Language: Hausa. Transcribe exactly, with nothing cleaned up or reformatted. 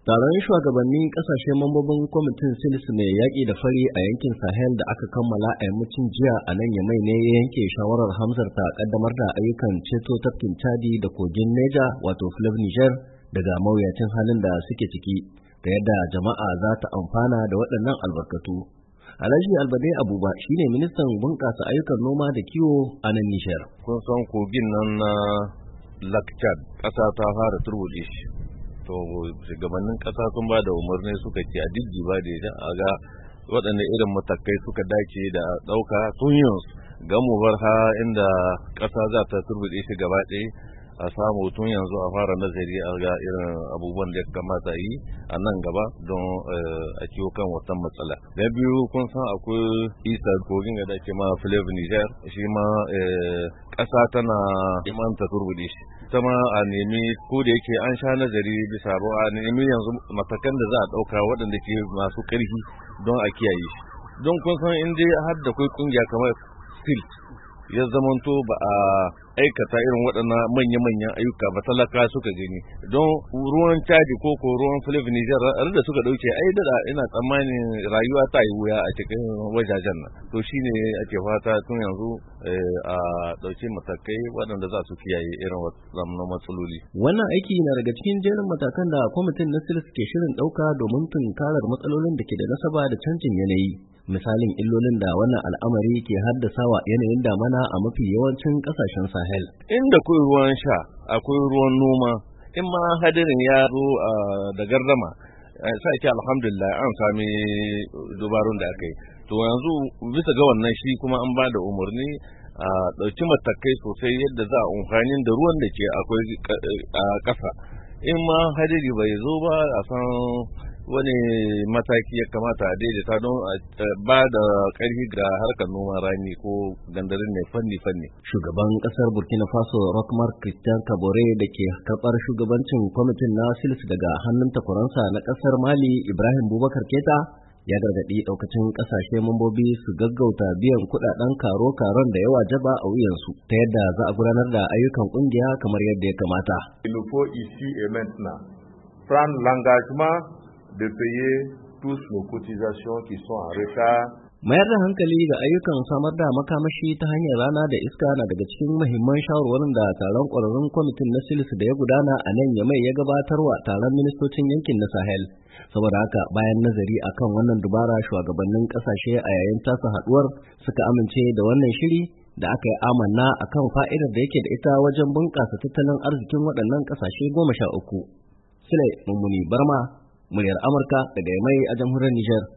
Taron shugabannin kasashen mambobin kwamitin Silis mai yaƙi da fari a yankin Sahel da aka kammala a yammacin jiya a nan Yamai ne ya yanke shawarar hamzarta kaddamar da ayyukan ceto tafkin Chadi da kogin Neja wato Fleuve Niger daga mawuyacin halin da suke ciki da yadda jama'a za ta amfana da waɗannan albarkatu. Alhaji Albade Abuba shine ministan bunƙasa ayyukan noma da kiwo a nan Niger. Kun san kogin nan na Lake Chad ƙasa ta fara turbuɗe shi. To shugabannin ƙasa sun ba da umarni suka ce a ba da ya a ga waɗanda irin matakai suka dace da ɗauka tun yanzu ga mu bar ha inda ƙasa za ta turbuɗe shi gaba ɗaya a samu tun yanzu a fara nazari a ga irin abubuwan da ya kamata yi a nan gaba don a ciwo kan wata matsala. Na biyu kun san akwai isa kogin da ake ma Fleuve Niger shi ma ƙasa tana iman ta turbuɗe shi. Ta ma a nemi ko da yake an sha nazari bisa ba a nemi yanzu matakan da za a ɗauka waɗanda ke masu ƙarfi don a kiyaye shi. Don kun san in dai har da kai ƙungiya kamar SIL ya zamanto ba a aikata irin waɗannan manya-manyan ayyuka ba talaka suka gani don ruwan Chadi ko ko ruwan Fleuve Niger da suka dauke ai da ina tsammanin rayuwa ta yi wuya a cikin wajajen nan to shine ake fata tun yanzu a dauke matakai waɗanda za su kiyaye irin waɗannan matsaloli. Wannan aiki na daga cikin jerin matakan da kwamitin na Silis ke shirin ɗauka domin tunkarar matsalolin da ke da nasaba da canjin yanayi. Misalin illolin da wannan al'amari ke haddasawa yanayin damana a mafi yawancin kasashen Sahel. Inda akwai ruwan sha, akwai ruwan noma, in ma hadirin ya zo da gardama, sai ke alhamdulillah an sami dubarun da aka yi. To yanzu bisa ga wannan shi kuma an ba da umarni a ɗauki matakai sosai yadda za a amfani da ruwan da ke akwai a ƙasa. In ma hadiri bai zo ba a san wani mataki ya kamata a daidaita don a ba da ƙarfi ga harkar noman rani ko gandarin ne fanni-fanni. Shugaban ƙasar Burkina Faso Rochmark Christian Kabore da ke karɓar shugabancin kwamitin na Silis daga hannun takwaransa na ƙasar Mali Ibrahim Boubacar Keita ya gargaɗi ɗaukacin ƙasashe mambobi su gaggauta biyan kuɗaɗen karo-karon da yawa jaba a wuyansu ta yadda za a gudanar da ayyukan ƙungiya kamar yadda ya kamata. Il nous faut ici et maintenant prendre l'engagement de payer tous nos cotisations qui sont en retard. Mayar da hankali ga ayyukan samar da makamashi ta hanyar rana da iska na daga cikin muhimman shawarwarin da taron ƙwararrun kwamitin na Silis da ya gudana a nan Yamai ya gabatarwa taron ministocin yankin na Sahel. Saboda haka bayan nazari akan wannan dubara shugabannin ƙasashe a yayin tasa haɗuwar suka amince da wannan shiri da aka yi amanna akan fa'idar da yake da ita wajen bunƙasa tattalin arzikin waɗannan ƙasashe goma sha uku. Sule Mummuni Barma, muryar Amurka daga Yamai a jamhuriyar Nijar.